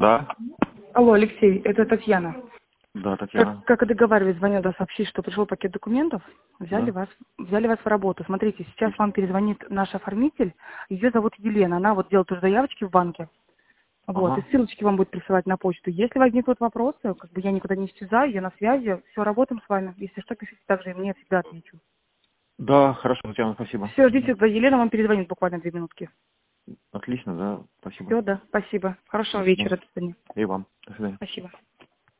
Да? Алло, Алексей, это Татьяна. Да, Татьяна. Как и договаривались, звоню, да, сообщить, что пришел пакет документов, взяли Да. вас в работу. Смотрите, сейчас вам перезвонит наш оформитель, ее зовут Елена, она вот делает уже заявочки в банке. Вот, и Ага. ссылочки вам будет присылать на почту. Если возникнут вопросы, как бы я никуда не исчезаю, я на связи, все, работаем с вами. Если что, пишите также, и мне всегда отвечу. Да, хорошо, Татьяна, спасибо. Все, ждите, Елена вам перезвонит буквально 2 минутки. Отлично, да, спасибо. Все, да, спасибо. Хорошего До свидания. вечера, до свидания. И вам. До свидания. Спасибо.